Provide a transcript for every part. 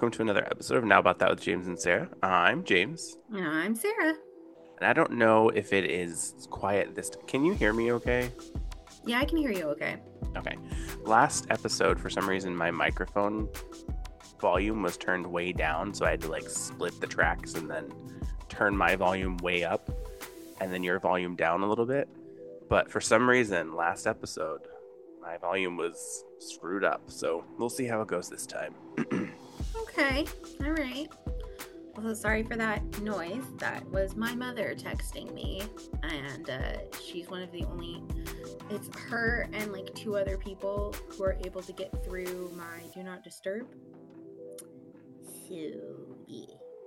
welcome to another episode of Now About That with James and Sarah. I'm James, And I'm Sarah. and I don't know if it is quiet this time. Can you hear me okay? Yeah, I can hear you okay. Okay. Last episode, for some reason, my microphone volume was turned way down, so I had to like split the tracks and then turn my volume way up and then your volume down a little bit. But for some reason, last episode, my volume was screwed up, so we'll see how it goes this time. Okay, all right. Well, sorry for that noise. That was my mother texting me, and she's one of the only. It's her and like two other people who are able to get through my do not disturb. So yeah.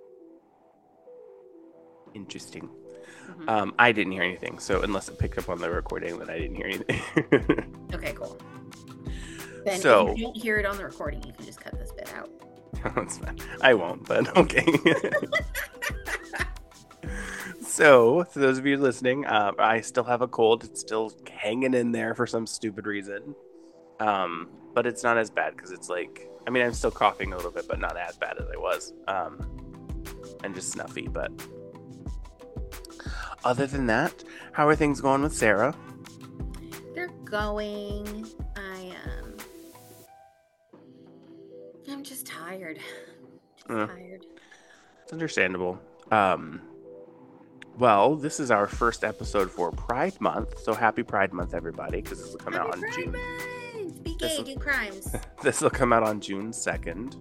Interesting. Mm-hmm. I didn't hear anything, so unless it picked up on the recording, then I didn't hear anything. Okay, cool. Then So, if you don't hear it on the recording, you can just cut this bit out. that's fine. I won't, but okay. So, for those of you listening, I still have a cold. It's still hanging in there for some stupid reason. But it's not as bad because it's like, I mean, I'm still coughing a little bit, but not as bad as I was. And just snuffy, but other than that, how are things going with Sarah? They're going. I'm just tired. Tired. It's understandable. Well, this is our first episode for Pride Month, so happy Pride Month, everybody, because this will come out on June. Be gay, do crimes. This will come out on June 2nd.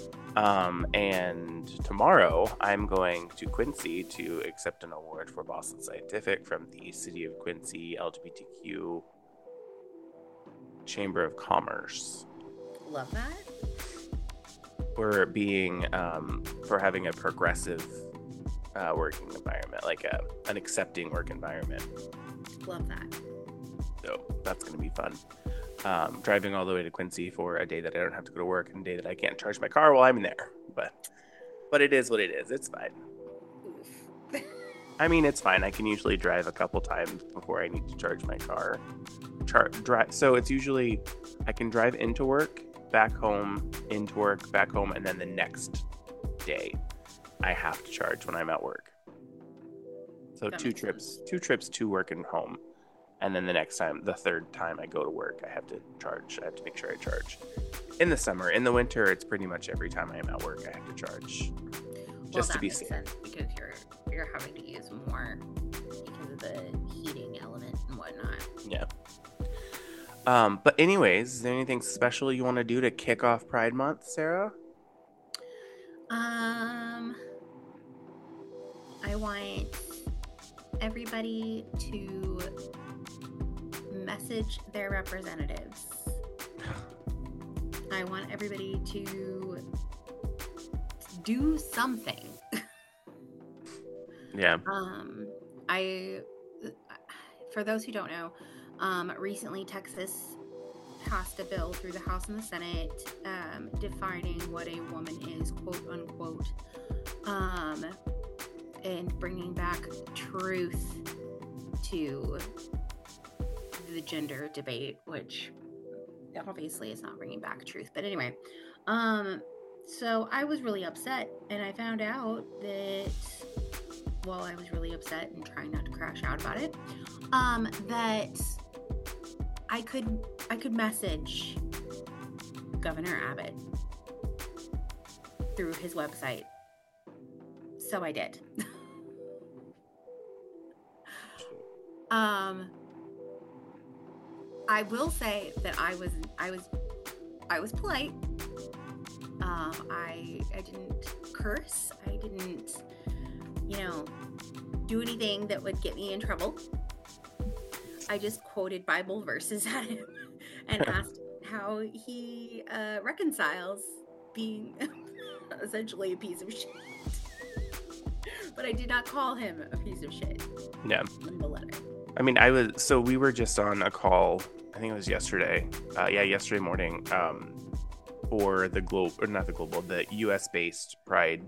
And tomorrow I'm going to Quincy to accept an award for Boston Scientific from the City of Quincy LGBTQ Chamber of Commerce. Love that. For being for having a progressive working environment, like an accepting work environment. Love that. So that's going to be fun. Driving all the way to Quincy for a day that I don't have to go to work and a day that I can't charge my car while I'm there. But it is what it is. It's fine. Oof. I mean, it's fine. I can usually drive a couple times before I need to charge my car. So it's usually I can drive into work, back home, into work, back home, and then the next day I have to charge when I'm at work. So That two makes trips to work and home. And then the third time I go to work, I have to charge. I have to make sure I charge. In the summer, in the winter, it's pretty much every time I am at work, I have to charge. Just to be safe. Sense because you're having to use more because of the heating element and whatnot. Yeah. But anyways, is there anything special you want to do to kick off Pride Month, Sarah? I want everybody to message their representatives. I want everybody to do something. Yeah. For those who don't know, recently Texas passed a bill through the House and the Senate defining what a woman is, quote unquote, and bringing back truth to the gender debate, which obviously is not bringing back truth. But anyway, so I was really upset, and I found out that, well, I was really upset and trying not to crash out about it, that I could message Governor Abbott through his website. So I did. I will say that I was polite. I didn't curse. I didn't, do anything that would get me in trouble. I just quoted Bible verses at him and asked how he reconciles being essentially a piece of shit. But I did not call him a piece of shit. Yeah. In the letter. I mean, we were just on a call, I think it was yesterday. Yesterday morning, for the US based Pride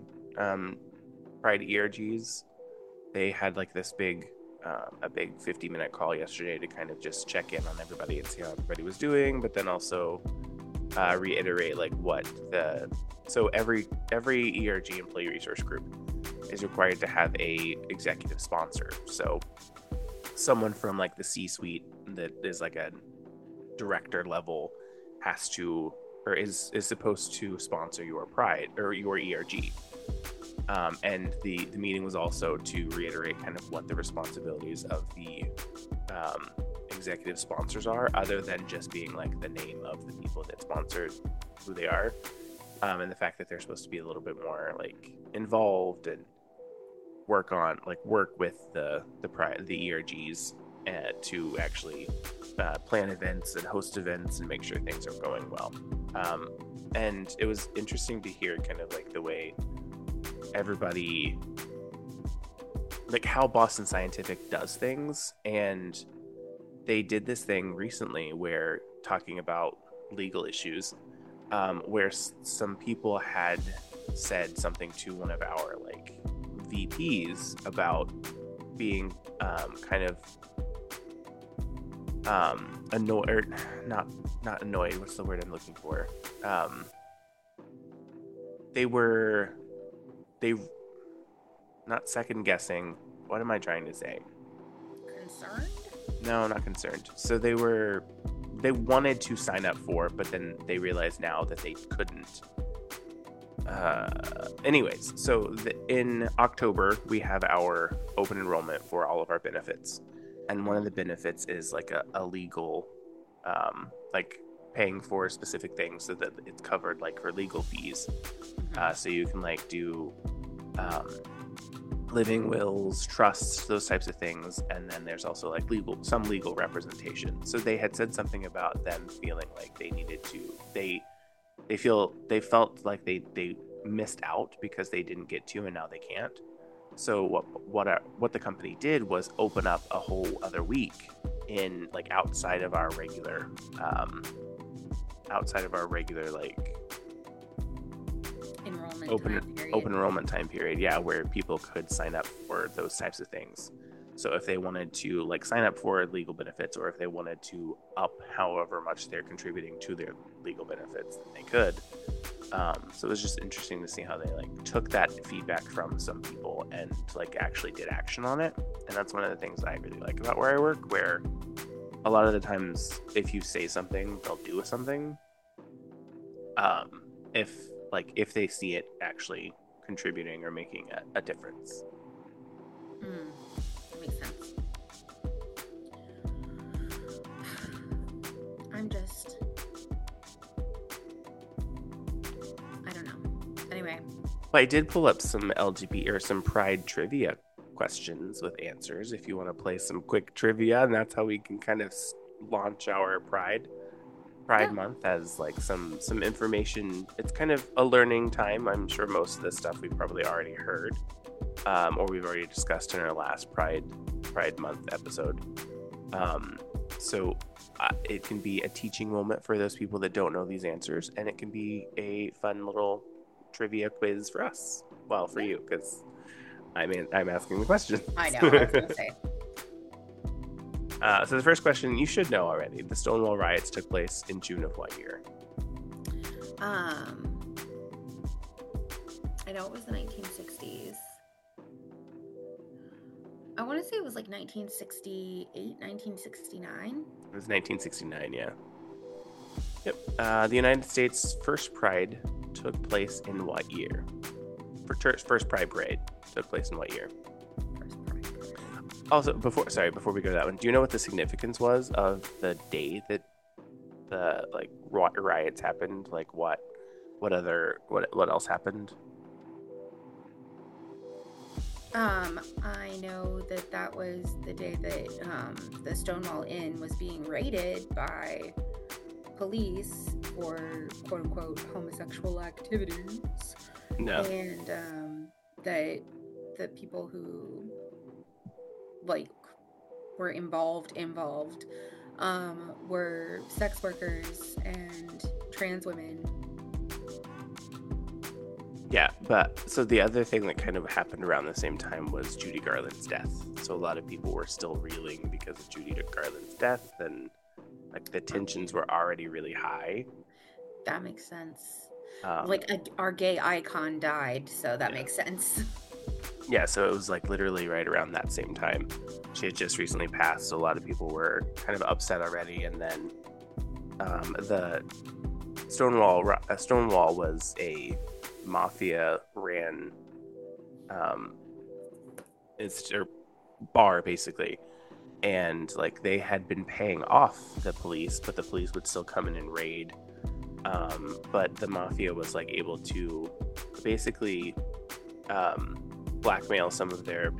ERGs. They had like this a big 50-minute call yesterday to kind of just check in on everybody and see how everybody was doing, but then also reiterate like what the so every ERG employee resource group is required to have a executive sponsor. So someone from like the C-suite that is like a director level has to or is supposed to sponsor your pride or your ERG. And the meeting was also to reiterate kind of what the responsibilities of the executive sponsors are, other than just being like the name of the people that sponsored who they are, and the fact that they're supposed to be a little bit more like involved and work with the ERGs to actually plan events and host events and make sure things are going well. And it was interesting to hear kind of like the way everybody, like how Boston Scientific does things. And they did this thing recently where talking about legal issues, where some people had said something to one of our like VPs about being kind of annoyed, or not annoyed, what's the word I'm looking for? They not second guessing. What am I trying to say? Concerned? No, not concerned. So they wanted to sign up for it, but then they realized now that they couldn't. Anyways, so in October, we have our open enrollment for all of our benefits. And one of the benefits is like a legal, like paying for specific things so that it's covered like for legal fees. So you can like do living wills, trusts, those types of things. And then there's also like some legal representation. So they had said something about them feeling like they needed to, they felt like they missed out because they didn't get to, and now they can't. So what the company did was open up a whole other week in like outside of our regular like open enrollment time period, yeah, where people could sign up for those types of things. So if they wanted to like sign up for legal benefits, or if they wanted to up however much they're contributing to their legal benefits, then they could. So it was just interesting to see how they like took that feedback from some people and like actually did action on it. And that's one of the things I really like about where I work, where a lot of the times if you say something, they'll do something. If they see it actually contributing or making a difference. That makes sense. I don't know. Anyway. Well, I did pull up some LGBT or some Pride trivia questions with answers if you want to play some quick trivia, and that's how we can kind of launch our Pride month as like some information. It's kind of a learning time. I'm sure most of this stuff we've probably already heard, or we've already discussed in our last Pride month episode. So it can be a teaching moment for those people that don't know these answers, and it can be a fun little trivia quiz for us. Well, for you, because I'm asking the question. I know. I was gonna say. So the first question you should know already. The Stonewall riots took place in June of what year? I know it was the 1960s. I want to say it was like 1968, 1969. It was 1969, yeah. Yep. The United States' first Pride took place in what year? First Pride Parade took place in what year? Also, before we go to that one, do you know what the significance was of the day that the like riots happened? Like what else happened? I know that was the day that the Stonewall Inn was being raided by police for quote unquote homosexual activities. No. And that the people who like were involved were sex workers and trans women. Yeah, but so the other thing that kind of happened around the same time was Judy Garland's death. So a lot of people were still reeling because of Judy Garland's death, and like the tensions were already really high. That makes sense. Um, Like our gay icon died, so that makes sense. yeah, so it was like literally right around that same time. She had just recently passed, so a lot of people were kind of upset already. And then the Stonewall was a mafia ran it's a bar basically, and like they had been paying off the police, but the police would still come in and raid. But the mafia was like able to basically blackmail some of their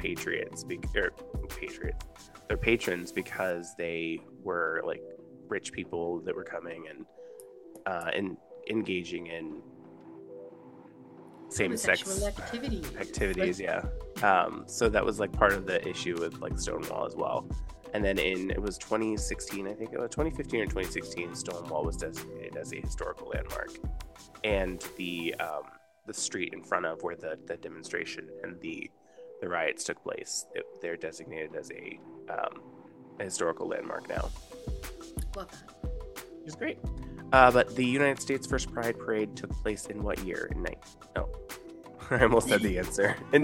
their patrons, because they were like rich people that were coming and engaging in same-sex activities. Yeah. So that was like part of the issue with like Stonewall as well. And then it was 2016, I think it was 2015 or 2016, Stonewall was designated as a historical landmark, and the street in front of where the demonstration and the riots took place, they're designated as a historical landmark now. Love that. Which is great. But the United States' first Pride Parade took place in what year? I almost said the answer. In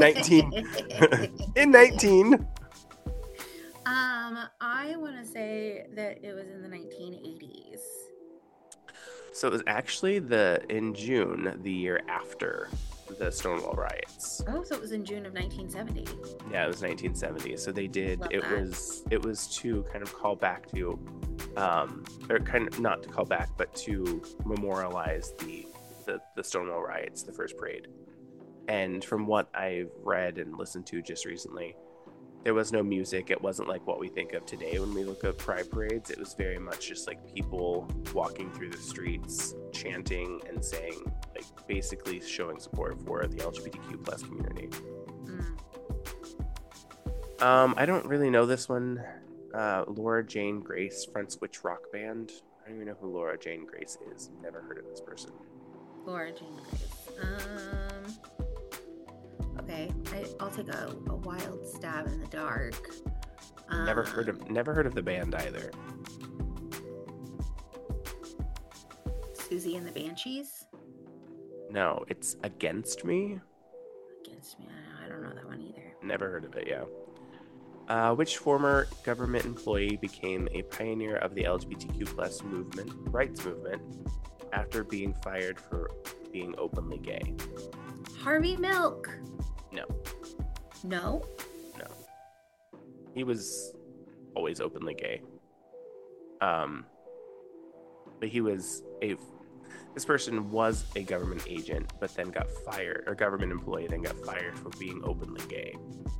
19. I want to say that it was in the 1980s. So it was actually in June, the year after the Stonewall riots. Oh, so it was in June of 1970. Yeah, it was 1970. So they did. Love it that. was to kind of call back to, or kind of not to call back, but to memorialize the Stonewall riots, the first parade. And from what I've read and listened to just recently, there was no music. It wasn't like what we think of today when we look at pride parades. It was very much just like people walking through the streets, chanting and saying, like basically showing support for the LGBTQ plus community. I don't really know this one. Laura Jane Grace fronts which rock band? I don't even know who Laura Jane Grace is. Never heard of this person. Laura Jane Grace. Okay, I'll take a wild stab in the dark. Never heard of the band either. Susie and the Banshees? No, it's Against Me. Against Me? I don't know that one either. Never heard of it, yeah. Which former government employee became a pioneer of the LGBTQ plus rights movement after being fired for being openly gay? Harvey Milk. No. No? No. He was always openly gay. But this person was a government agent, but then got fired, or government employee, then got fired for being openly gay.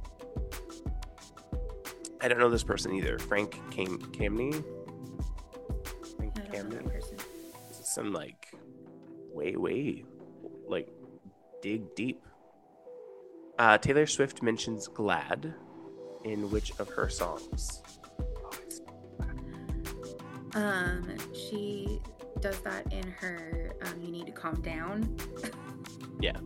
I don't know this person either. Frank Camney? I don't know that person. Some like way like dig deep. Taylor Swift mentions Glad in which of her songs? She does that in her You Need to Calm Down. Yeah.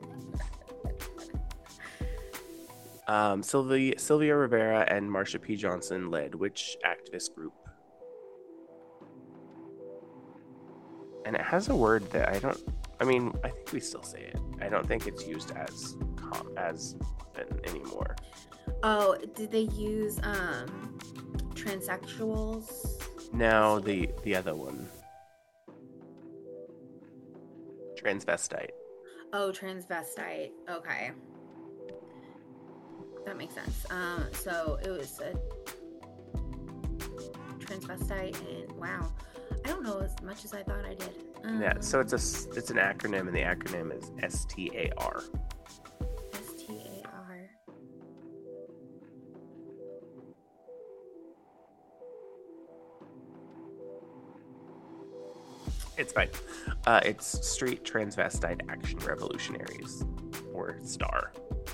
Sylvia Rivera and Marsha P. Johnson led which activist group? And it has a word that I think we still say it. I don't think it's used as often anymore. Oh, did they use transsexuals? No, the other one. Transvestite. Oh, transvestite. Okay. That makes sense. So it was a transvestite, and wow, I don't know as much as I thought I did. Yeah, so it's an acronym, and the acronym is STAR. STAR. It's fine. It's Street Transvestite Action Revolutionaries, or STAR.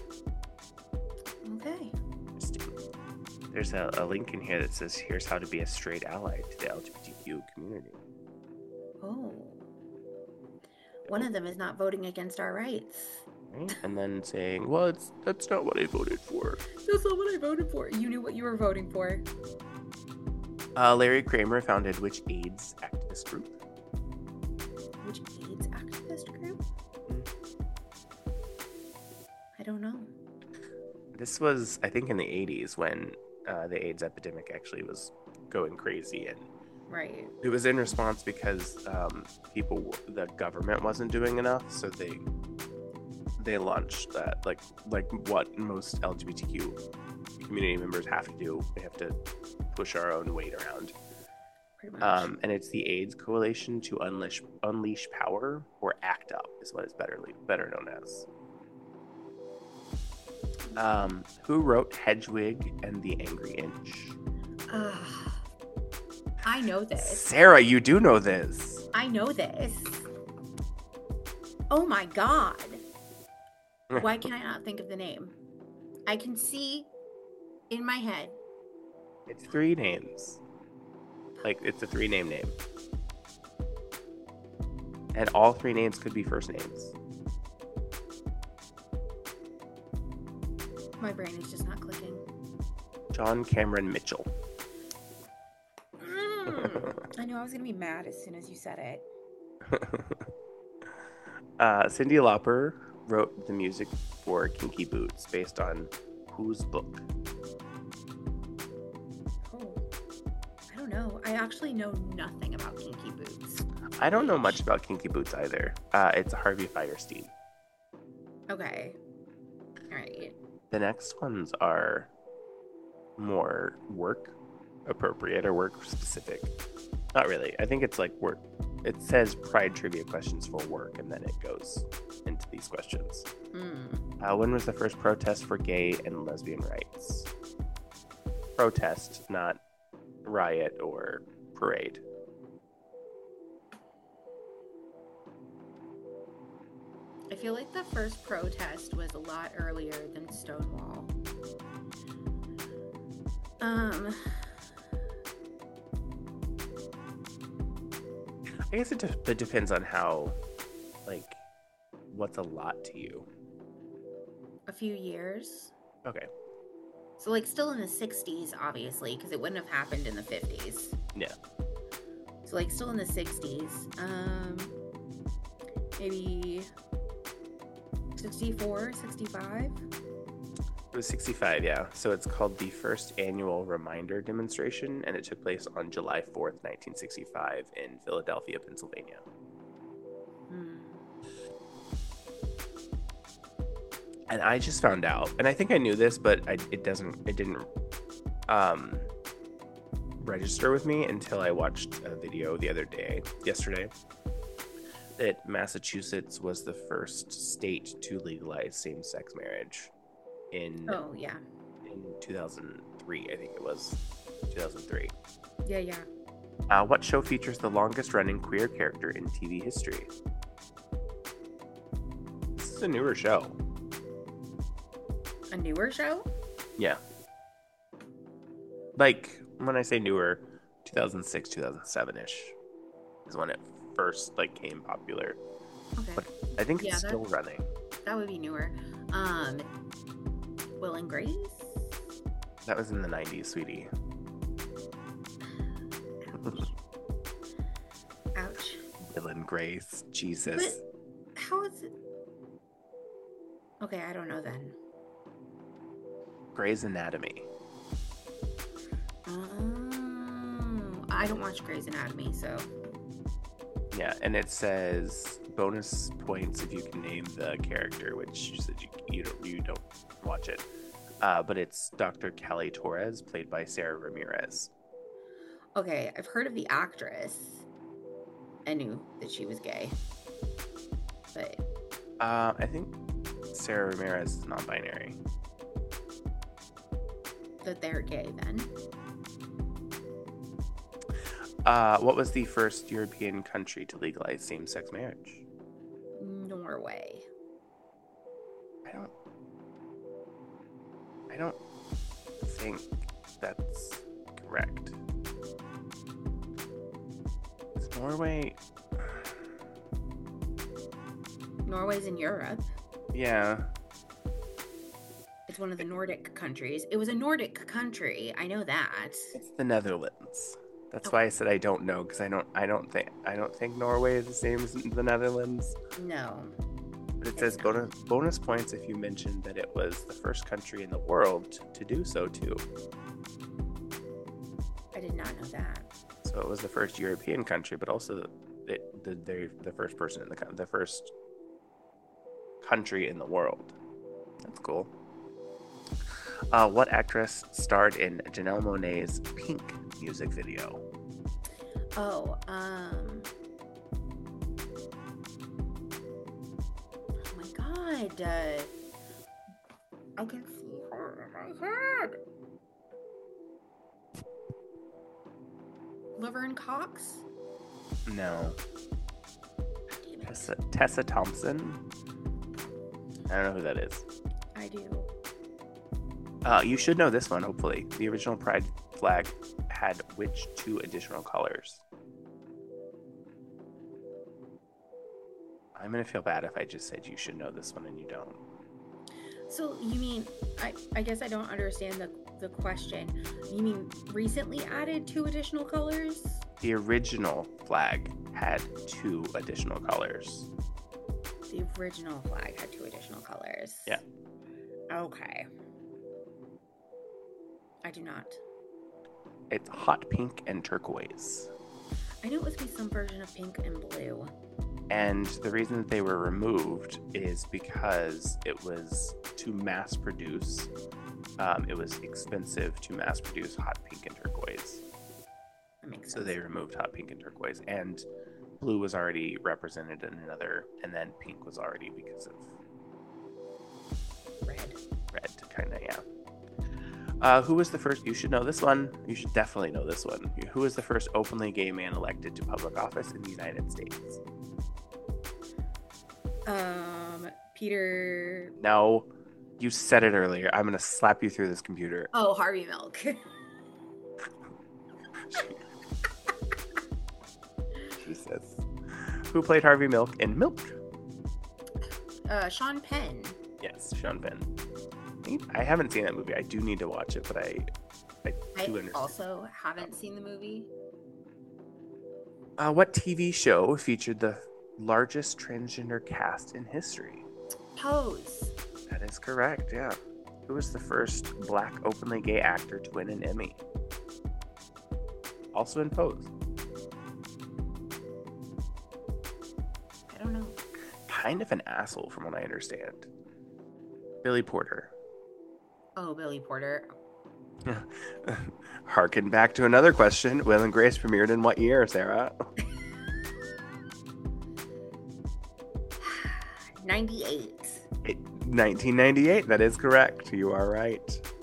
Okay. There's a link in here that says, here's how to be a straight ally to the LGBTQ community. Oh. One of them is not voting against our rights. Right? And then saying, well, that's not what I voted for. That's not what I voted for. You knew what you were voting for. Larry Kramer founded which AIDS activist group? Which This was, I think, in the 80s when the AIDS epidemic actually was going crazy, and Right. it was in response because the government wasn't doing enough, so they launched that, like what most LGBTQ community members have to do. We have to push our own weight around. Pretty much. And it's the AIDS Coalition to Unleash Power, or ACT UP is what it's better known as. Who wrote Hedwig and the Angry Inch? I know this. Sarah, you do know this. I know this. Oh my god. Why can I not think of the name? I can see in my head. It's 3 names. Like, it's a 3-name name. And all 3 names could be first names. My brain is just not clicking. John Cameron Mitchell. I knew I was going to be mad as soon as you said it. Cyndi Lauper wrote the music for Kinky Boots based on whose book? Oh, I don't know. I actually know nothing about Kinky Boots. I don't know much about Kinky Boots either. It's Harvey Fierstein. Okay. All right. The next ones are more work appropriate or work specific. Not really. I think it's like work. It says Pride trivia questions for work, and then it goes into these questions. When was the first protest for gay and lesbian rights? Protest, not riot or parade. I feel like the first protest was a lot earlier than Stonewall. I guess it depends on how, like, what's a lot to you. A few years. Okay. So, like, still in the 60s, obviously, because it wouldn't have happened in the 50s. Yeah. So, like, still in the 60s. Maybe 64, 65? It was 65, yeah. So it's called the First Annual Reminder Demonstration, and it took place on July 4th, 1965 in Philadelphia, Pennsylvania. And I just found out, and I think I knew this, but it didn't register with me until I watched a video yesterday, that Massachusetts was the first state to legalize same-sex marriage in 2003. I think it was 2003. Yeah. What show features the longest-running queer character in TV history? This is a newer show. A newer show? Yeah. Like, when I say newer, 2006, 2007-ish is when it first, like, came popular. Okay. But I think it's still running. That would be newer. Will and Grace? That was in the 90s, sweetie. Ouch. Will and Grace. Jesus. But how is it? Okay, I don't know then. Grey's Anatomy. I don't watch Grey's Anatomy, so. Yeah, and it says bonus points if you can name the character, which you said you don't watch it. But it's Dr. Callie Torres, played by Sarah Ramirez. Okay, I've heard of the actress. I knew that she was gay. But I think Sarah Ramirez is non-binary. that they're gay then. What was the first European country to legalize same-sex marriage? Norway. I don't think that's correct. Is Norway? Norway's in Europe. Yeah. It's one of the Nordic countries. It was a Nordic country. I know that. It's the Netherlands. That's why I said I don't know, because I don't think Norway is the same as the Netherlands. No. It says bonus points if you mentioned that it was the first country in the world to do so too. I did not know that. So it was the first European country, but also the first person in the first country in the world. That's cool. What actress starred in Janelle Monáe's Pink music video? Oh my god. I can see her in my head. Laverne Cox? No. Tessa Thompson? I don't know who that is. I do. You should know this one, hopefully. The original Pride flag had which 2 additional colors? I'm going to feel bad if I just said you should know this one and you don't. So you mean, I guess I don't understand the question. You mean recently added 2 additional colors? The original flag had 2 additional colors. The original flag had 2 additional colors. Yeah. Okay. I do not. It's hot pink and turquoise. I knew it was be some version of pink and blue. And the reason that they were removed is because it was to mass produce. It was expensive to mass produce hot pink and turquoise. That makes sense. So they removed hot pink and turquoise. And blue was already represented in another, and then pink was already because of Red, kind of, yeah. Who was the first? You should know this one. You should definitely know this one. Who was the first openly gay man elected to public office in the United States? Peter. No, you said it earlier. I'm gonna slap you through this computer. Oh, Harvey Milk. Jesus. Who played Harvey Milk in Milk? Sean Penn. Yes, Sean Penn. I haven't seen that movie. I do need to watch it, but I do understand. Also haven't seen the movie. What TV show featured the largest transgender cast in history? Pose. That is correct, yeah. Who was the first black openly gay actor to win an Emmy? Also in Pose. I don't know. Kind of an asshole from what I understand. Billy Porter. Oh, Billy Porter. Harken back to another question. Will and Grace premiered in what year, Sarah? 98. 1998. That is correct. You are right.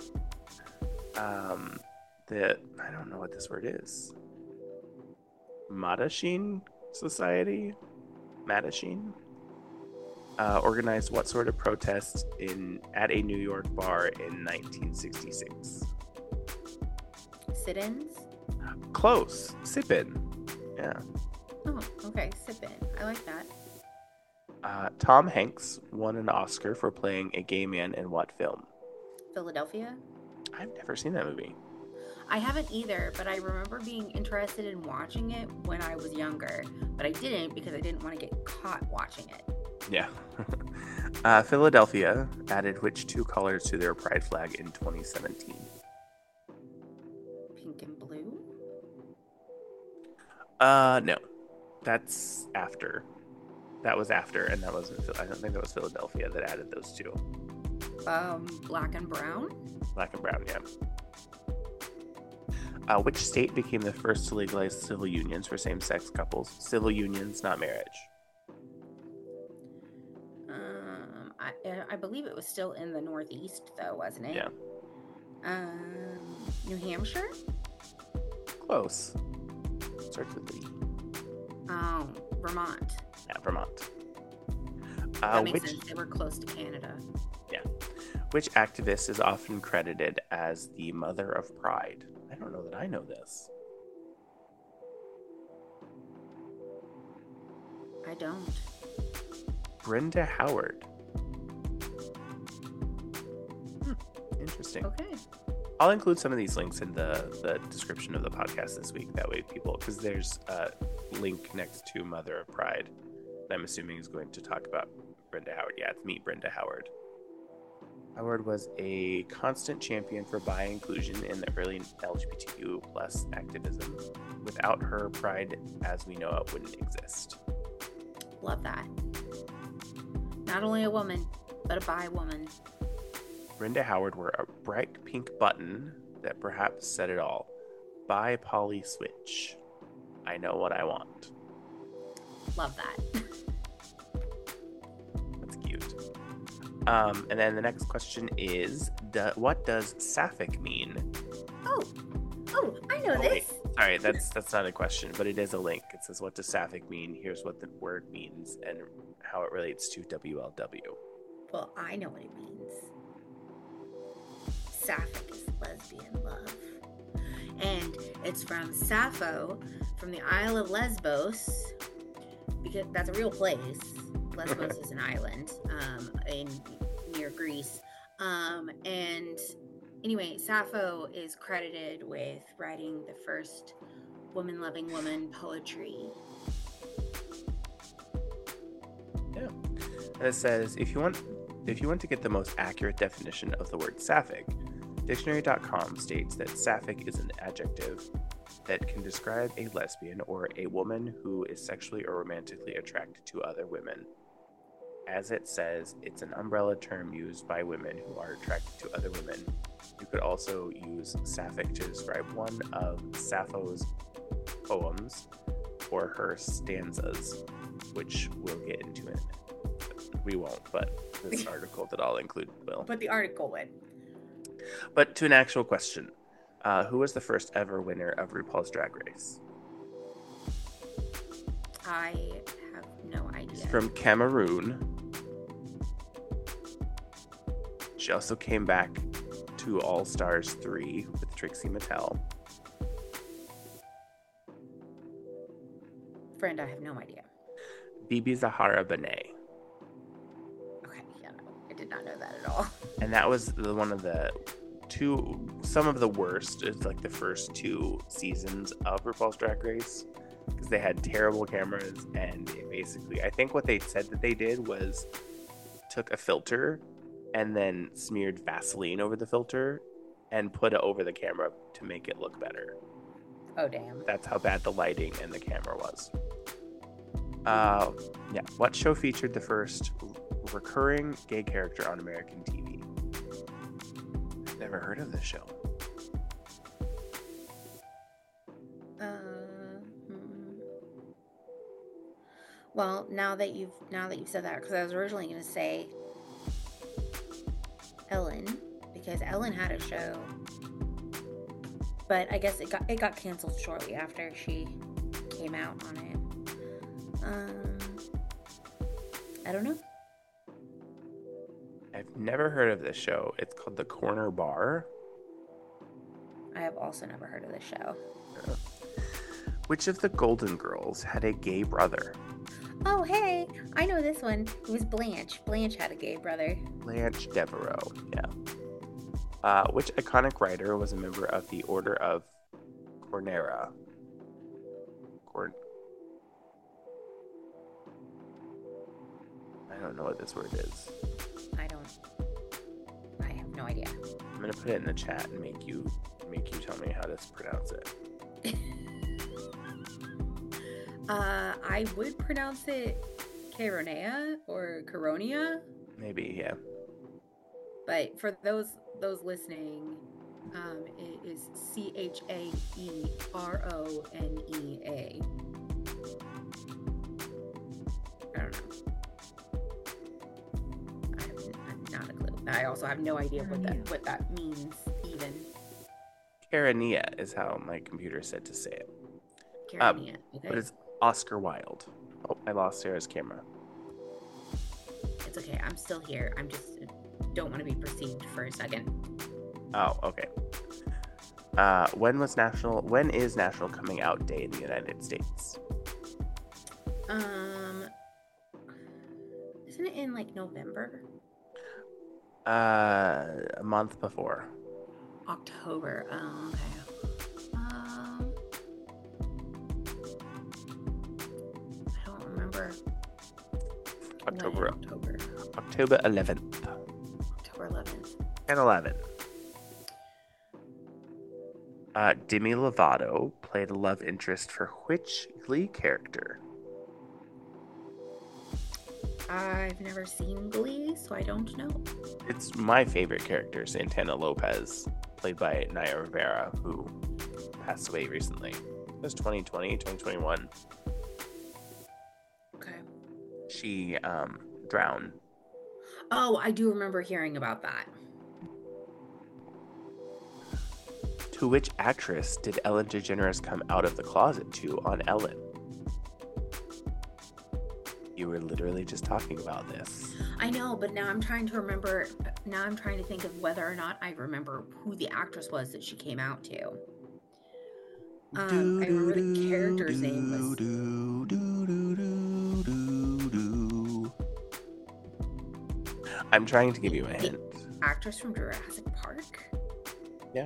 I don't know what this word is. Mattachine Society? Mattachine? Organized what sort of protest at a New York bar in 1966? Sit-ins? Close. Sip-in. Yeah. Oh, okay. Sip-in. I like that. Tom Hanks won an Oscar for playing a gay man in what film? Philadelphia? I've never seen that movie. I haven't either, but I remember being interested in watching it when I was younger, but I didn't because I didn't want to get caught watching it. Yeah. Philadelphia added which 2 colors to their pride flag in 2017? Pink and blue? No. That's after. That was after, and that wasn't. I don't think that was Philadelphia that added those 2. Black and brown? Black and brown, yeah. Which state became the first to legalize civil unions for same-sex couples? Civil unions, not marriage. I believe it was still in the Northeast, though, wasn't it? Yeah. New Hampshire? Close. Starts with E. Oh, Vermont. Yeah, Vermont. That makes sense. They were close to Canada. Yeah. Which activist is often credited as the mother of pride? I don't know that I know this. I don't. Brenda Howard. Interesting. Okay. I'll include some of these links in the description of the podcast this week. That way people, because there's a link next to Mother of Pride that I'm assuming is going to talk about Brenda Howard. Yeah, it's Meet Brenda Howard. Howard was a constant champion for bi inclusion in the early LGBTQ plus activism. Without her, Pride as we know it wouldn't exist. Love that. Not only a woman, but a bi woman. Brenda Howard wore a bright pink button that perhaps said it all. Bi poly switch. I know what I want. Love that. That's cute. And then the next question is, what does sapphic mean? Oh, I know this. Wait. Sorry, that's not a question, but it is a link. It says, what does sapphic mean? Here's what the word means and how it relates to WLW. Well, I know what it means. Sapphic is lesbian love. And it's from Sappho, from the Isle of Lesbos, because that's a real place. Lesbos is an island near Greece. And anyway, Sappho is credited with writing the first woman-loving woman poetry. Yeah. And it says, if you want to get the most accurate definition of the word sapphic, dictionary.com states that sapphic is an adjective that can describe a lesbian or a woman who is sexually or romantically attracted to other women. As it says, it's an umbrella term used by women who are attracted to other women. You could also use sapphic to describe one of Sappho's poems or her stanzas, which we'll get into in a minute. We won't, but this article that I'll include will. But the article would. But to an actual question, who was the first ever winner of RuPaul's Drag Race? I have no idea. She's from Cameroon. She also came back to All Stars 3 with Trixie Mattel. Friend, I have no idea. Bibi Zahara Benet. Okay, yeah, no, I did not know that at all. And that was some of the worst. It's like the first 2 seasons of RuPaul's Drag Race, because they had terrible cameras, and it basically, I think what they said that they did was took a filter and then smeared Vaseline over the filter and put it over the camera to make it look better. Oh, damn. That's how bad the lighting and the camera was. Yeah. What show featured the first recurring gay character on American TV? I've never heard of this show. Well, now that you've said that, because I was originally going to say Ellen, because Ellen had a show, but I guess it got canceled shortly after she came out on it. I don't know. I've never heard of this show. It's called The Corner Bar. I have also never heard of this show. Which of the Golden Girls had a gay brother? Oh, hey, I know this one. It was Blanche. Blanche had a gay brother. Blanche Devereaux, yeah. Which iconic writer was a member of the Order of Cornera? I don't know what this word is. I have no idea. I'm gonna put it in the chat and make you tell me how to pronounce it. I would pronounce it Caronea or Caronia. Maybe, yeah. But for those listening, it is Chaeronea. I don't know. I have not a clue. I also have no idea what that means even. Caronia is how my computer said to say it. Caronia. Okay. But it's Oscar Wilde. Oh, I lost Sarah's camera. It's okay. I'm still here. I'm just don't want to be perceived for a second. Oh, okay. When is National Coming Out Day in the United States? Isn't it in like November? A month before. October. Oh, okay. I don't remember. October October. October 11th. October 11th. And 11. Demi Lovato played a love interest for which Glee character? I've never seen Glee, so I don't know. It's my favorite character, Santana Lopez, played by Naya Rivera, who passed away recently. It was 2020, 2021. Okay. She drowned. Oh, I do remember hearing about that. To which actress did Ellen DeGeneres come out of the closet to on Ellen? You were literally just talking about this. I know, but now I'm trying to remember. Now I'm trying to think of whether or not I remember who the actress was that she came out to. I remember the character's name was. I'm trying to give you a hint. Actress from Jurassic Park? Yeah.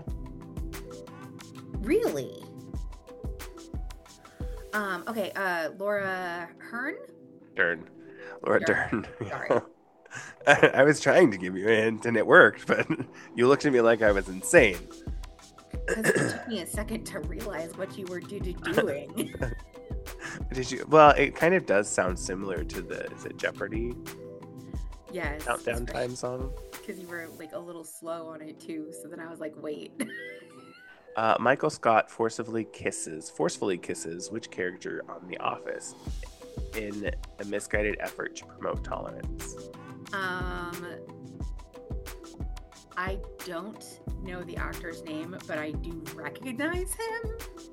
Really? Okay, Laura Hearn? Dern. Laura Dern. Sorry. I was trying to give you a hint and it worked, but you looked at me like I was insane. Because it took me a second to realize what you were doing. Did you? Well, it kind of does sound similar to the, is it Jeopardy? Yes. Countdown time song? Because you were like a little slow on it too, so then I was like, wait. Michael Scott forcefully kisses which character on The Office in a misguided effort to promote tolerance? I don't know the actor's name, but I do recognize him.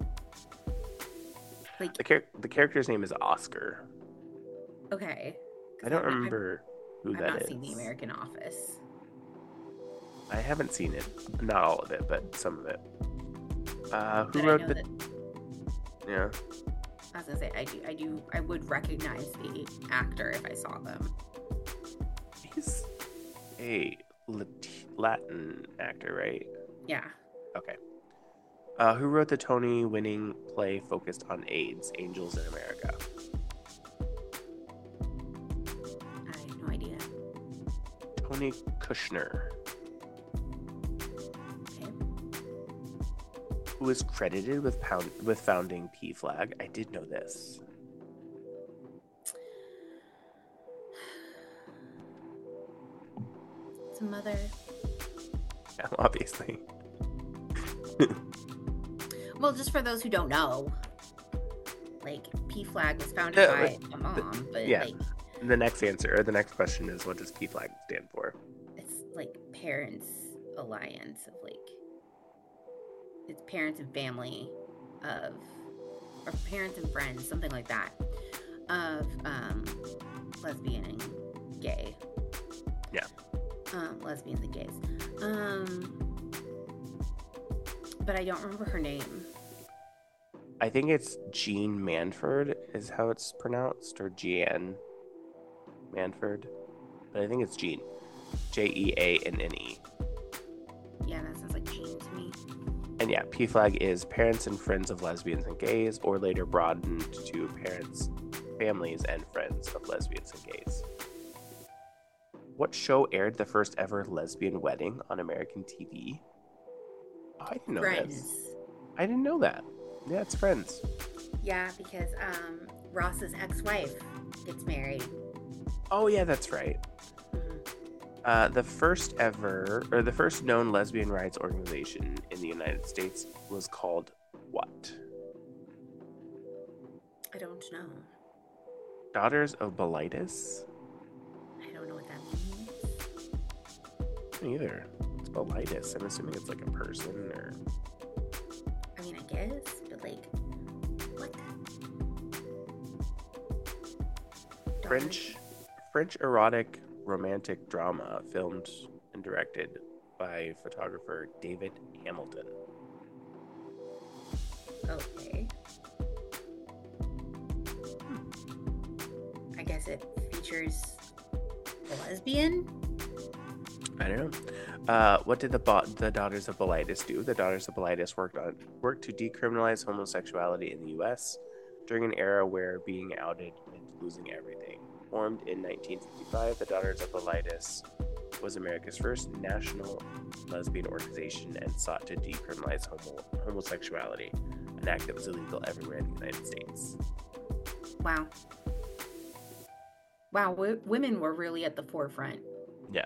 Like the character's name is Oscar. Okay. I don't remember who that is. I've not seen The American Office. I haven't seen it. Not all of it, but some of it. Who But wrote the? Yeah. I was gonna say I would recognize the actor if I saw them. He's a Latin actor, right? Yeah. Okay. Who wrote the Tony-winning play focused on AIDS, Angels in America? I have no idea. Tony Kushner. Okay. Who is credited with founding PFLAG? I did know this. It's a mother. Yeah, obviously. Well, just for those who don't know, like PFLAG was founded by a mom, but yeah. like The next answer, or the next question is, what does PFLAG stand for? it's like Parents Alliance of like it's parents and family of or parents and friends, something like that, of lesbian and gay. Yeah. Lesbians and gays. But I don't remember her name. I think it's Jean Manford is how it's pronounced, or Jeanne Manford. But I think it's Jean. Jeanne. Yeah, that sounds like Jean to me. And yeah, PFLAG is Parents and Friends of Lesbians and Gays, or later broadened to Parents, Families, and Friends of Lesbians and Gays. What show aired the first ever lesbian wedding on American TV? Oh, I didn't know Friends. this. I didn't know that. Yeah, it's Friends. Yeah, because Ross's ex-wife gets married. Oh yeah, that's right. Mm-hmm. The first known lesbian rights organization in the United States was called what? I don't know. Daughters of Bilitis? I don't know what that means. Me either. It's Bilitis. I'm assuming it's like a person or... I mean, I guess, but like, what? French erotic romantic drama filmed and directed by photographer David Hamilton. Okay. I guess it features a lesbian? I don't know. What did the Daughters of Bilitis do? The Daughters of Bilitis worked to decriminalize homosexuality in the U.S. during an era where being outed meant losing everything. Formed in 1955, the Daughters of Bilitis was America's first national lesbian organization and sought to decriminalize homosexuality, an act that was illegal everywhere in the United States. Wow. Women were really at the forefront. Yeah.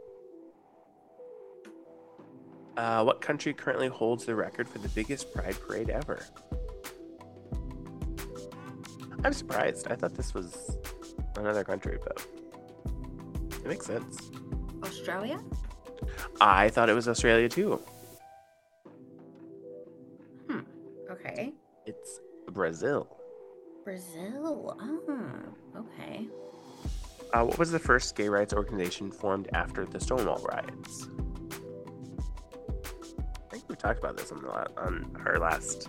What country currently holds the record for the biggest pride parade ever? I'm surprised. I thought this was another country, but it makes sense. Australia? I thought it was Australia too. Okay. It's Brazil. Brazil. Oh, okay. What was the first gay rights organization formed after the Stonewall riots? I think we talked about this on our last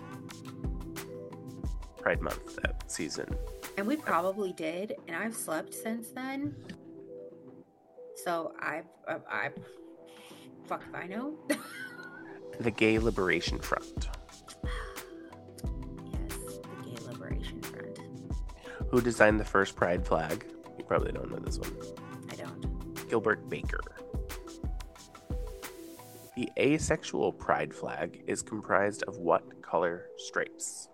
Pride Month season. And we probably did, and I've slept since then. So I fuck if I know. The Gay Liberation Front. Yes, the Gay Liberation Front. Who designed the first pride flag? You probably don't know this one. I don't. Gilbert Baker. The asexual pride flag is comprised of what color stripes?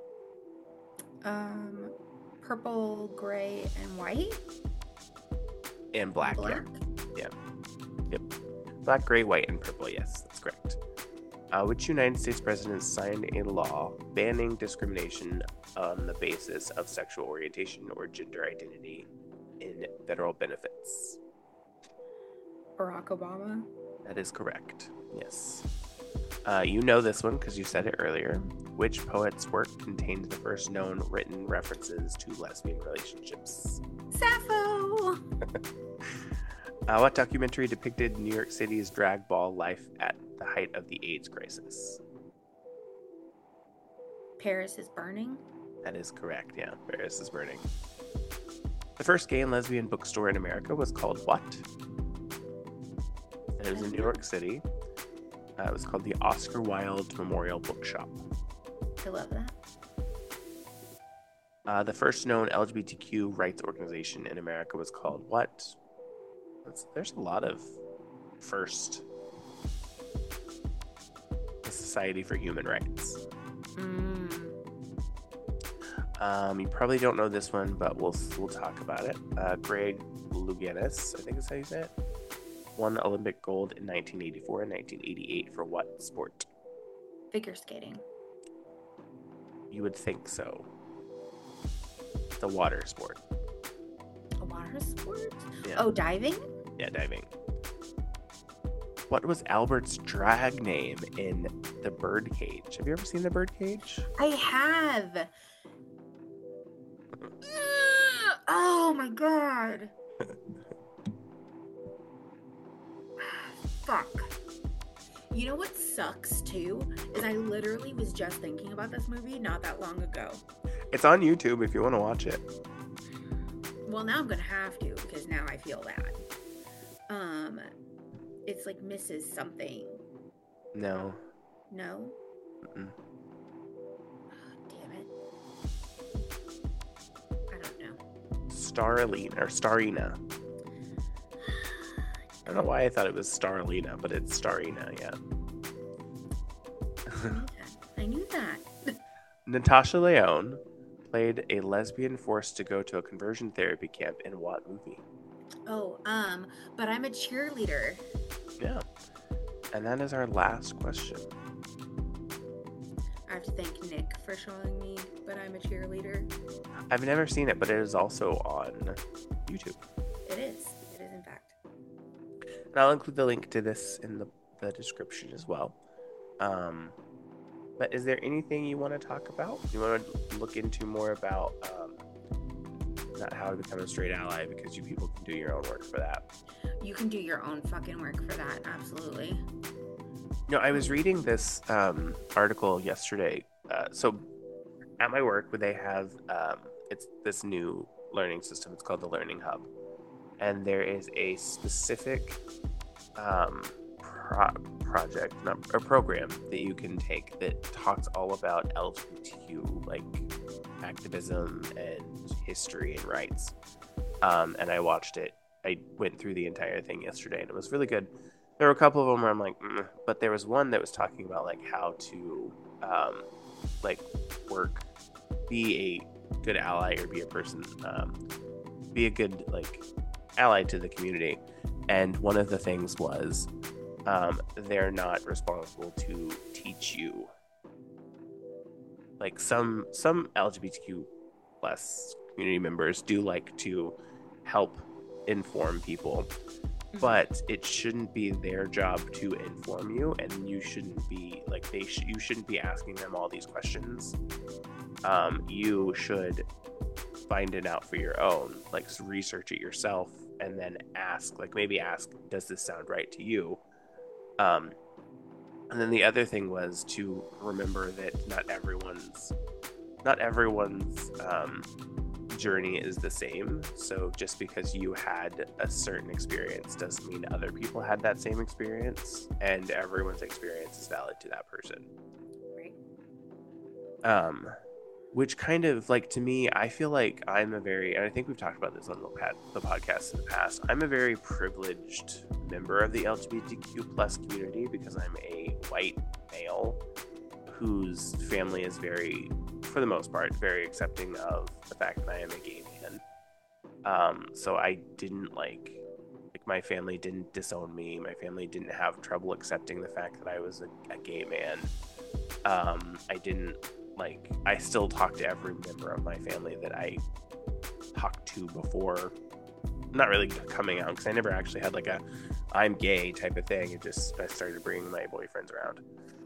Purple, gray, and white. And black. Black? Yeah. Yep. Black, gray, white, and purple. Yes, that's correct. Which United States president signed a law banning discrimination on the basis of sexual orientation or gender identity in federal benefits? Barack Obama. That is correct. Yes. You know this one because you said it earlier. Which poet's work contained the first known written references to lesbian relationships? Sappho. What documentary depicted New York City's drag ball life at the height of the AIDS crisis? Paris is Burning. That is correct. Yeah, Paris is Burning. The first gay and lesbian bookstore in America was called what? It was in New York City. It was called the Oscar Wilde Memorial Bookshop. I love that. The first known LGBTQ rights organization in America was called what? There's a lot of first. The Society for Human Rights. You probably don't know this one, but we'll talk about it. Greg Louganis, I think is how you say it, won Olympic gold in 1984 and 1988 for what sport? Figure skating. You would think so. It's a water sport. A water sport? Yeah. Oh, diving? Yeah, diving. What was Albert's drag name in The Birdcage? Have you ever seen The Birdcage? I have. Oh my god. Fuck. You know what sucks too? Is I literally was just thinking about this movie not that long ago. It's on YouTube if you want to watch it. Well, now I'm gonna have to because now I feel bad. It's like Mrs. Something. No. No? Mm-mm. Damn it. I don't know. Starina. I don't know why I thought it was Starlina, but it's Starina, yeah. I knew that. Natasha Lyonne played a lesbian forced to go to a conversion therapy camp in what movie? Oh, but I'm a cheerleader. Yeah. And that is our last question. I have to thank Nick for showing me But I'm a Cheerleader. I've never seen it, but it is also on YouTube. It is. It is, in fact. And I'll include the link to this in the description as well. But is there anything you want to talk about? You want to look into more about not how to become a straight ally, because you people can do your own work for that. You can do your own fucking work for that, absolutely. No, I was reading this article yesterday. So at my work, they have it's this new learning system. It's called the Learning Hub, and there is a specific program that you can take that talks all about LGBTQ like activism and history and rights. And I watched it. I went through the entire thing yesterday, and it was really good. There were a couple of them where I'm like, but there was one that was talking about like how to like work, be a good ally, or be a person, be a good like ally to the community. And one of the things was they're not responsible to teach you. Like some LGBTQ plus community members do like to help inform people, but it shouldn't be their job to inform you, and you shouldn't be like you shouldn't be asking them all these questions. You should find it out for your own, like research it yourself, and then ask, like maybe ask, does this sound right to you? And then the other thing was to remember that not everyone's journey is the same. So just because you had a certain experience doesn't mean other people had that same experience, and everyone's experience is valid to that person. Right. Which kind of like, to me, I feel like I'm a very, and I think we've talked about this on the podcast in the past, I'm a very privileged member of the LGBTQ plus community because I'm a white male whose family is very, for the most part, very accepting of the fact that I am a gay man. So I didn't like my family didn't disown me. My family didn't have trouble accepting the fact that I was a gay man. I didn't like, I still talk to every member of my family that I talked to before, not really coming out, because I never actually had like a I'm gay type of thing. It just, I started bringing my boyfriends around.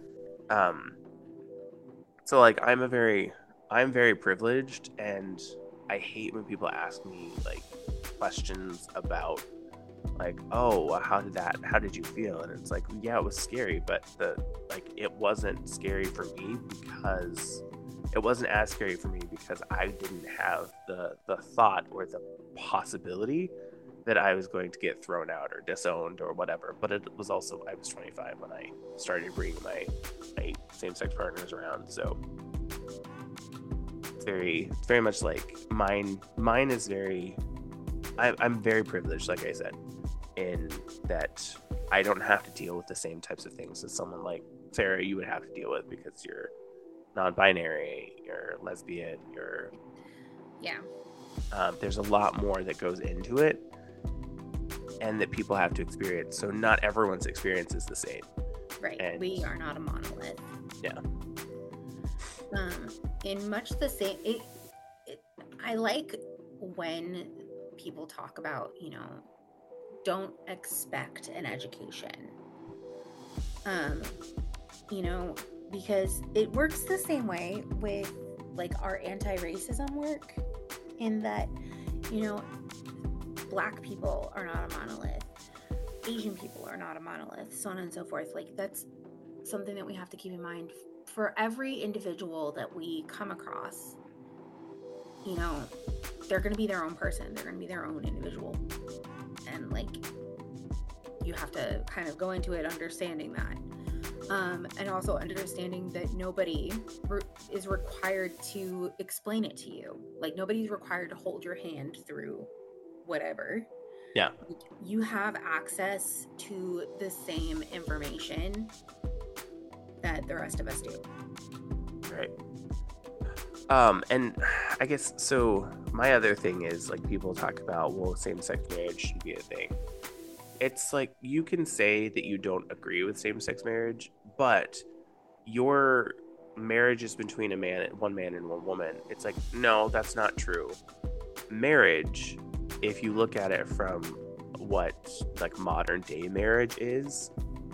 So like I'm very privileged, and I hate when people ask me like questions about like, oh, how did you feel? And it's like, yeah, it was scary, but it wasn't scary for me because it wasn't as scary for me because I didn't have the thought or the possibility that I was going to get thrown out or disowned or whatever. But it was also, I was 25 when I started bringing my same-sex partners around, so it's very much like mine is very, I'm very privileged, like I said, in that I don't have to deal with the same types of things as someone like Sarah you would have to deal with, because you're non-binary, you're lesbian, you're there's a lot more that goes into it and that people have to experience, so not everyone's experience is the same. Right. And we are not a monolith. Yeah. In much the same, I like when people talk about, don't expect an education. Because it works the same way with like our anti-racism work, in that, Black people are not a monolith, Asian people are not a monolith, so on and so forth. Like, that's something that we have to keep in mind for every individual that we come across. They're going to be their own person, they're going to be their own individual, and like, you have to kind of go into it understanding that. And also understanding that nobody is required to explain it to you. Like, nobody's required to hold your hand through whatever. Yeah. You have access to the same information that the rest of us do. Right. And I guess, so my other thing is, like, people talk about, well, same-sex marriage should be a thing. It's like, you can say that you don't agree with same-sex marriage, but your marriage is between one man and one woman. It's like, no, that's not true. Marriage, if you look at it from what like modern day marriage is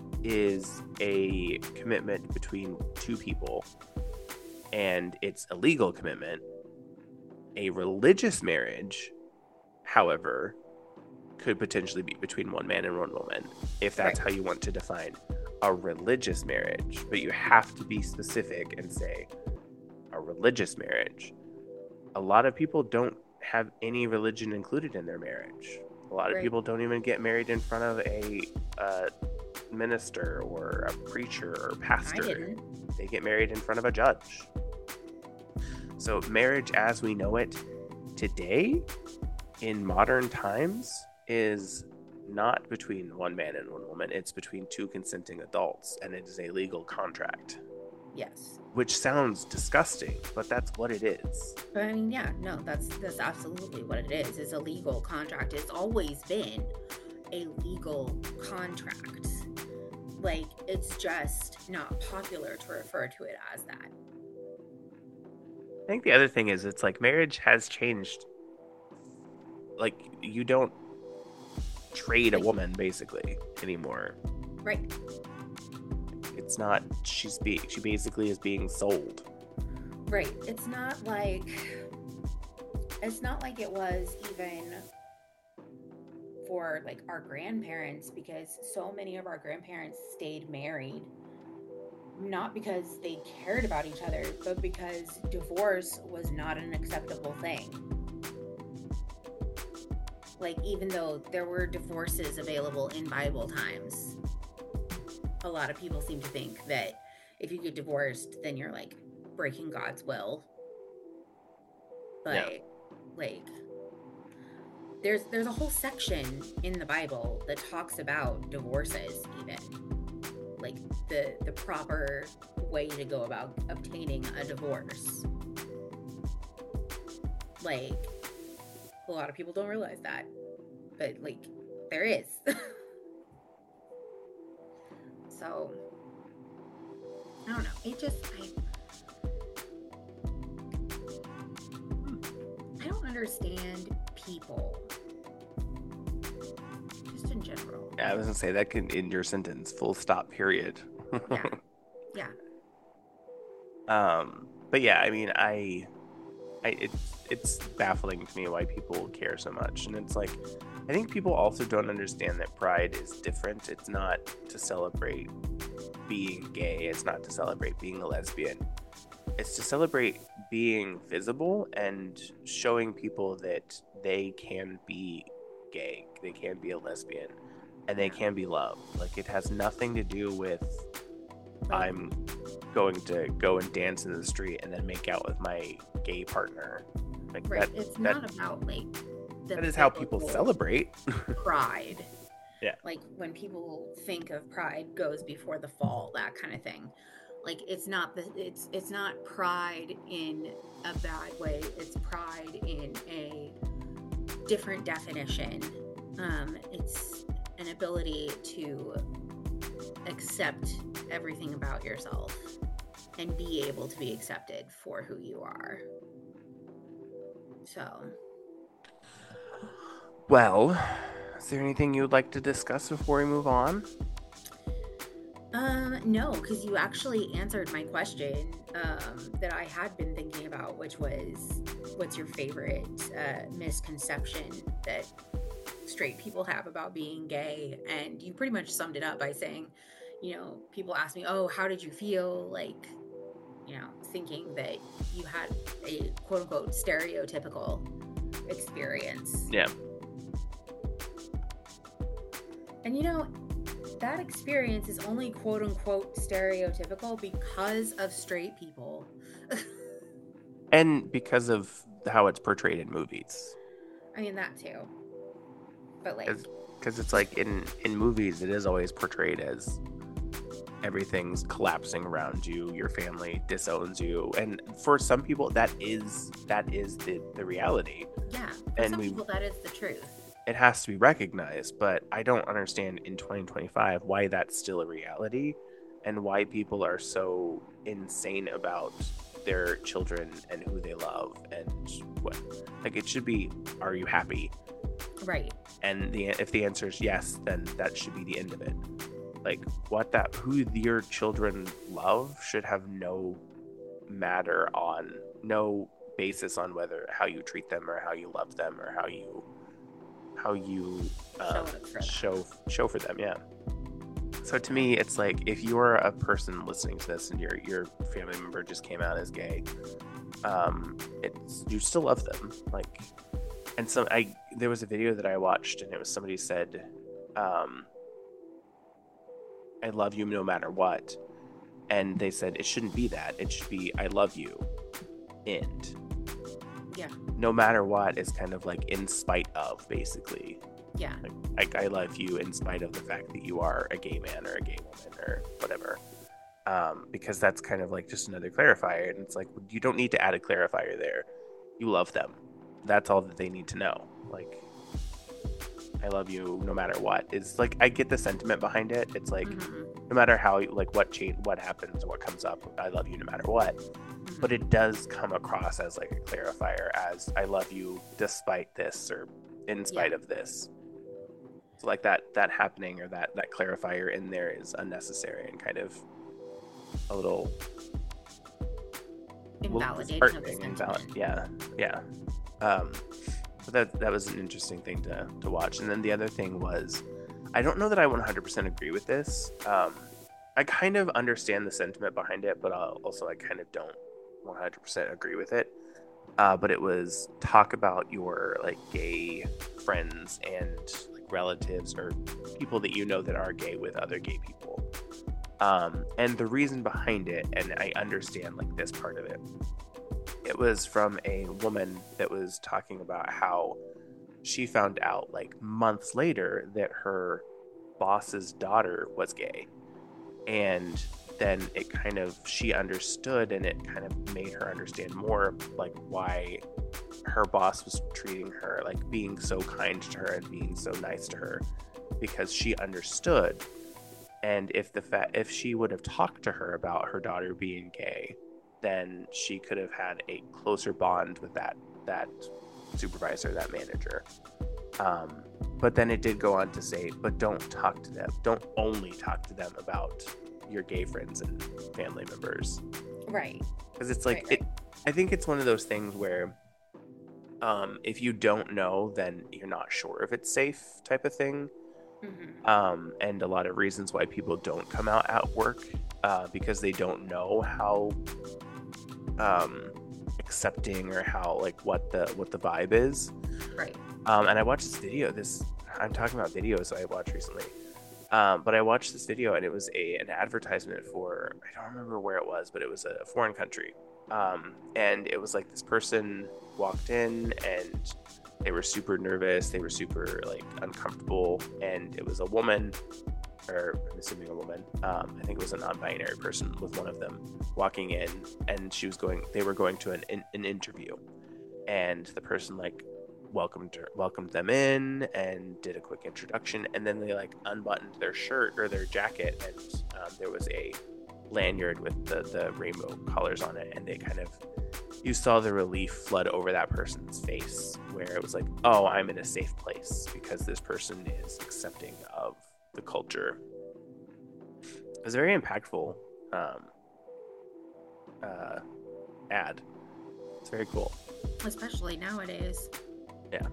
a commitment between two people, and it's a legal commitment. A religious marriage, however, could potentially be between one man and one woman, if that's how you want to define a religious marriage. But you have to be specific and say a religious marriage. A lot of people don't have any religion included in their marriage. A lot of people don't even get married in front of a minister or a preacher or pastor. They get married in front of a judge. So marriage as we know it today in modern times is not between one man and one woman. It's between two consenting adults, and it is a legal contract. Yes. Which sounds disgusting, but that's what it is. But I mean, yeah, no, that's absolutely what it is. It's a legal contract. It's always been a legal contract. Like, it's just not popular to refer to it as that. I think the other thing is, it's like marriage has changed. Like, you don't trade a woman basically anymore. Right. It's not, she basically is being sold. Right. It's not like it was even for like our grandparents, because so many of our grandparents stayed married not because they cared about each other, but because divorce was not an acceptable thing. Like, even though there were divorces available in Bible times, a lot of people seem to think that if you get divorced, then you're like breaking God's will. But Yeah. like, there's a whole section in the Bible that talks about divorces, even like the proper way to go about obtaining a divorce. Like, a lot of people don't realize that, but like, there is. So I don't know. It just, I don't understand people, just in general. Yeah, I was gonna say that can end your sentence. Full stop. Period. Yeah. But yeah, I mean, it's baffling to me why people care so much, and it's like, I think people also don't understand that pride is different. It's not to celebrate being gay. It's not to celebrate being a lesbian. It's to celebrate being visible and showing people that they can be gay, they can be a lesbian, and they can be loved. Like, it has nothing to do with I'm going to go and dance in the street and then make out with my gay partner. Like, right. It's not about like that is how people celebrate pride. Yeah. Like, when people think of pride goes before the fall, that kind of thing. Like, it's not pride in a bad way. It's pride in a different definition. It's an ability to accept everything about yourself and be able to be accepted for who you are. So, well, is there anything you'd like to discuss before we move on? No, because you actually answered my question that I had been thinking about, which was, what's your favorite misconception that straight people have about being gay? And you pretty much summed it up by saying, people ask me, oh, how did you feel? Like, thinking that you had a quote unquote stereotypical experience. Yeah. And that experience is only quote unquote stereotypical because of straight people. And because of how it's portrayed in movies. I mean, that too. But like, because it's like in movies, it is always portrayed as everything's collapsing around you, your family disowns you, and for some people that is the reality. Yeah, for some people that is the truth. It has to be recognized, but I don't understand in 2025 why that's still a reality and why people are so insane about their children and who they love and what. Like, it should be, are you happy? Right. And if the answer is yes, then that should be the end of it. Like, who your children love should have no basis on how you treat them or how you love them or how you show for them. Yeah. So to me, it's like, if you're a person listening to this and your family member just came out as gay, you still love them. Like, and there was a video that I watched, and it was somebody said, I love you no matter what. And they said it shouldn't be that. It should be, I love you. End. Yeah. no matter what is kind of like in spite of, basically. Yeah. Like I love you in spite of the fact that you are a gay man or a gay woman or whatever. Because that's kind of like just another clarifier, and it's like you don't need to add a clarifier there. You love them. That's all that they need to know. Like, I love you no matter what. It's like I get the sentiment behind it. It's like no matter how, like what happens, what comes up, I love you no matter what. But it does come across as like a clarifier, as I love you despite this or in spite of this. So like that happening or that clarifier in there is unnecessary and kind of a little invalidating of the sentiment. Yeah. But that was an interesting thing to watch. And then the other thing was, I don't know that I 100% agree with this. I kind of understand the sentiment behind it, but also I kind of don't 100% agree with it. But it was talk about your like gay friends and like relatives or people that you know that are gay with other gay people. And the reason behind it, and I understand like this part of it, it was from a woman that was talking about how she found out like months later that her boss's daughter was gay. And then it kind of, she understood, and it kind of made her understand more like why her boss was treating her, like being so kind to her and being so nice to her, because she understood. And if she would have talked to her about her daughter being gay, then she could have had a closer bond with that supervisor, that manager. But then it did go on to say, but don't talk to them. Don't only talk to them about your gay friends and family members. Right. Because it's like, right. I think it's one of those things where if you don't know, then you're not sure if it's safe type of thing. And a lot of reasons why people don't come out at work because they don't know how accepting or how like what the vibe is. Right. And I watched this video. I'm talking about videos I watched recently. But I watched this video, and it was an advertisement for, I don't remember where it was, but it was a foreign country. And it was like this person walked in and they were super nervous. They were super like uncomfortable. And it was a woman, or I'm assuming a woman. I think it was a non-binary person with one of them walking in, and they were going to an interview, and the person like welcomed them in and did a quick introduction, and then they like unbuttoned their shirt or their jacket, and there was a lanyard with the rainbow colors on it, and you saw the relief flood over that person's face, where it was like, oh, I'm in a safe place because this person is accepting of the culture. It was a very impactful ad. It's very cool, especially nowadays. Yeah.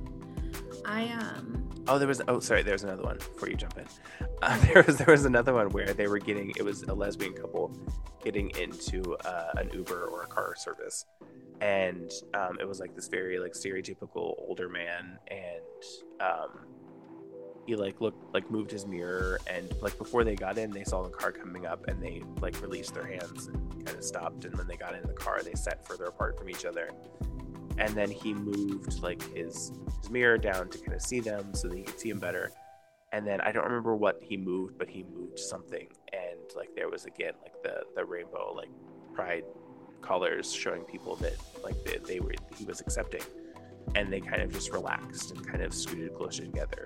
There was another one before you jump in. There was another one where it was a lesbian couple getting into an Uber or a car service, and it was like this very like stereotypical older man, and he moved his mirror, and like before they got in, they saw the car coming up, and they like released their hands and kind of stopped, and when they got in the car, they sat further apart from each other. And then he moved like his mirror down to kind of see them so that he could see them better. And then I don't remember what he moved, but he moved something, and like there was again like the rainbow like pride colors showing people that like he was accepting, and they kind of just relaxed and kind of scooted closer together.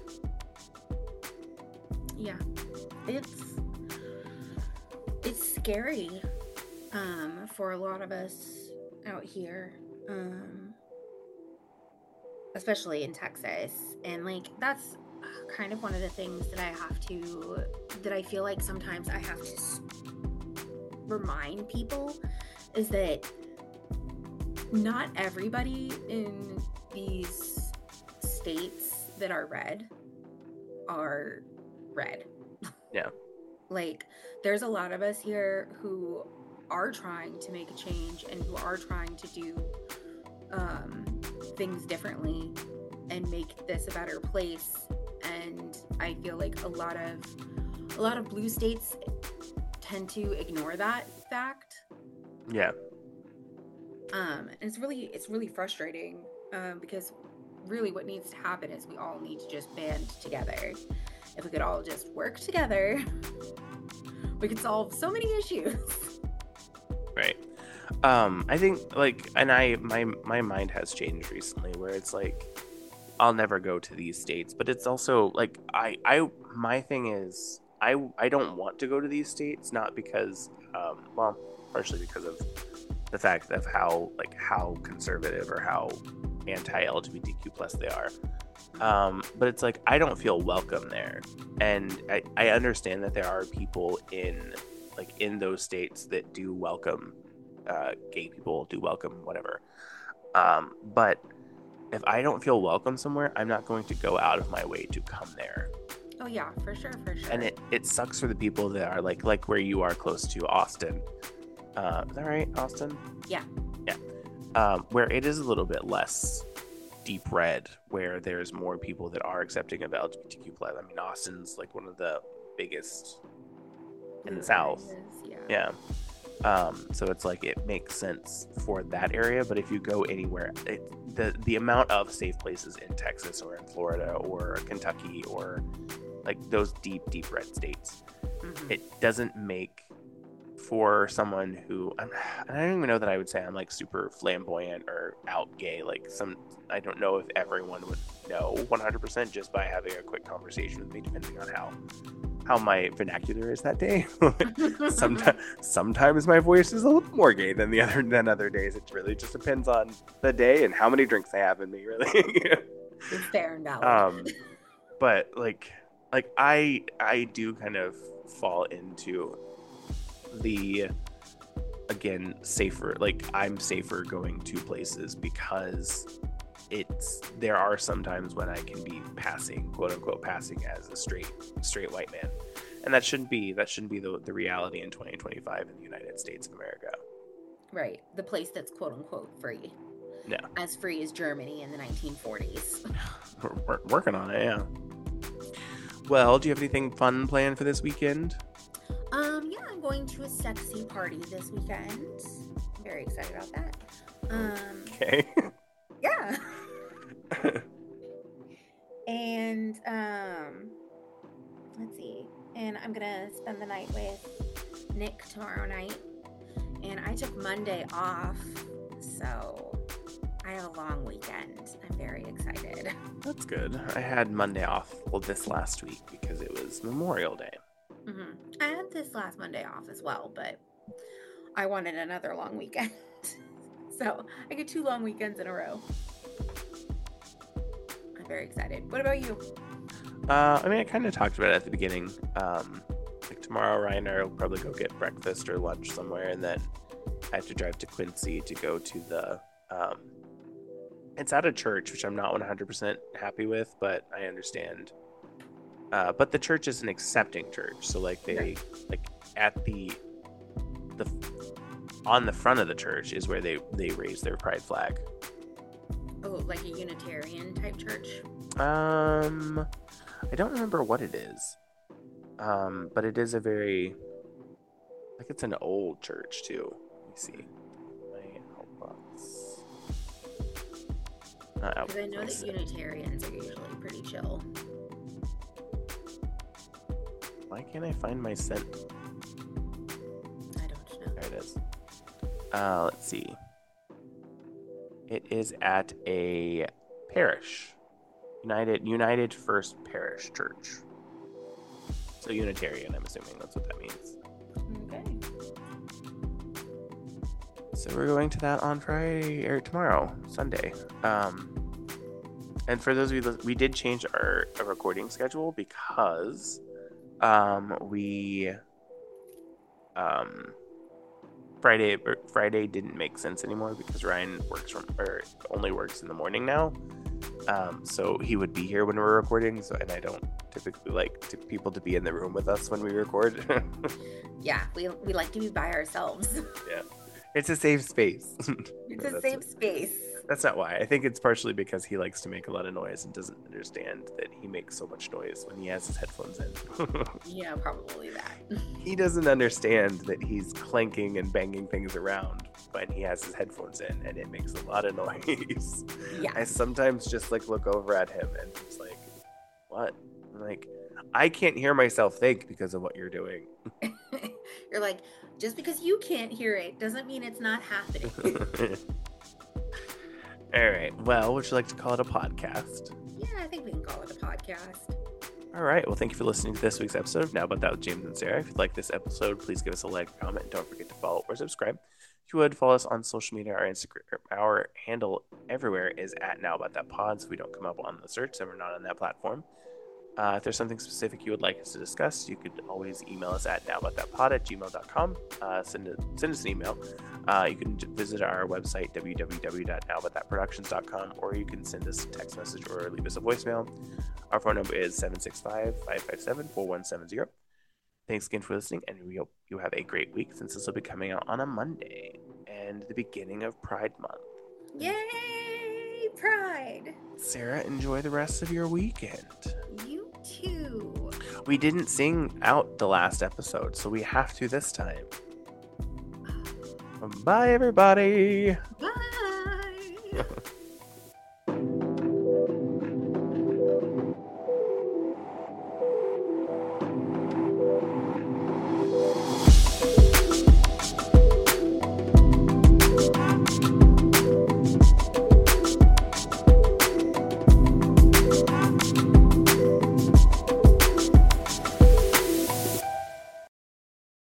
Yeah, it's scary for a lot of us out here. Especially in Texas, and like that's kind of one of the things that I feel like sometimes I have to remind people, is that not everybody in these states that are red. Yeah. Like there's a lot of us here who are trying to make a change and who are trying to do things differently and make this a better place. And I feel like a lot of blue states tend to ignore that fact. Yeah. And it's really frustrating, because really what needs to happen is we all need to just band together. If we could all just work together, we could solve so many issues. Right. I think like, and my mind has changed recently where it's like I'll never go to these states, but it's also like my thing is I don't want to go to these states, not because well, partially because of the fact of how conservative or how anti-LGBTQ plus they are. But it's like I don't feel welcome there, and I understand that there are people in those states that do welcome gay people, do welcome whatever. But if I don't feel welcome somewhere, I'm not going to go out of my way to come there. Oh yeah, for sure. And it sucks for the people that are like where you are close to Austin. Is that right, Austin? Yeah. Where it is a little bit less deep red, where there's more people that are accepting of LGBTQ plus. I mean, Austin's like one of the biggest in the South. Yeah. So it's like it makes sense for that area, but if you go anywhere, the amount of safe places in Texas or in Florida or Kentucky or like those deep red states, it doesn't make for someone who I don't even know that I would say I'm like super flamboyant or out gay. Like I don't know if everyone would know 100% just by having a quick conversation with me, depending on how my vernacular is that day. Sometimes my voice is a little more gay than other days. It really just depends on the day and how many drinks I have in me, really. It's fair and valid. But like I do kind of fall into the, again, safer, like I'm safer going to places because there are some times when I can be passing, quote unquote, passing as a straight white man, and that shouldn't be the reality in 2025 in the United States of America. Right, the place that's quote unquote free. Yeah, as free as Germany in the 1940s. We're working on it, yeah. Well, do you have anything fun planned for this weekend? Yeah, I'm going to a sexy party this weekend. I'm very excited about that. Okay. Yeah. And let's see. And I'm gonna spend the night with Nick tomorrow night. And I took Monday off, so I have a long weekend. I'm very excited. That's good. I had Monday off this last week because it was Memorial Day. Mm-hmm. I had this last Monday off as well, but I wanted another long weekend. So I get 2 long weekends in a row. I'm very excited. What about you? I mean, I kind of talked about it at the beginning. Like tomorrow, Ryan and I will probably go get breakfast or lunch somewhere, and then I have to drive to Quincy to go to the it's at a church, which I'm not 100% happy with, but I understand. But the church is an accepting church, so like they like at the on the front of the church is where they raise their pride flag. Oh, like a Unitarian type church? I don't remember what it is. But it is a very, like, it's an old church too. Let me see. Because I know that Unitarians are usually pretty chill. Why can't I find my scent? I don't know. There it is. Let's see. It is at a parish. United First Parish Church. So Unitarian, I'm assuming that's what that means. Okay. So we're going to that on Friday or tomorrow, Sunday. And for those of you, we did change our recording schedule because Friday didn't make sense anymore because Ryan only works in the morning now. So he would be here when we're recording. And I don't typically like people to be in the room with us when we record. Yeah, we like to be by ourselves. Yeah, it's a safe space. It's a safe space. That's not why. I think it's partially because he likes to make a lot of noise and doesn't understand that he makes so much noise when he has his headphones in. Yeah, probably that. He doesn't understand that he's clanking and banging things around when he has his headphones in, and it makes a lot of noise. Yeah. I sometimes just like look over at him and it's like, what? I'm like, I can't hear myself think because of what you're doing. You're like, just because you can't hear it doesn't mean it's not happening. All right. Well, would you like to call it a podcast? Yeah, I think we can call it a podcast. All right. Well, thank you for listening to this week's episode of Now About That with James and Sarah. If you like this episode, please give us a like, comment, and don't forget to follow or subscribe. If you would, follow us on social media. Our Instagram, our handle everywhere is at Now About That Pod, so we don't come up on the search and we're not on that platform. If there's something specific you would like us to discuss, you could always email us at nowaboutthatpod@gmail.com. Send us an email. You can visit our website, www.nowaboutthatproductions.com, or you can send us a text message or leave us a voicemail. Our phone number is 765-557-4170. Thanks again for listening, and we hope you have a great week, since this will be coming out on a Monday and the beginning of Pride Month. Yay, Pride! Sarah, enjoy the rest of your weekend. You too. We didn't sing out the last episode, so we have to this time. Bye, everybody. Bye.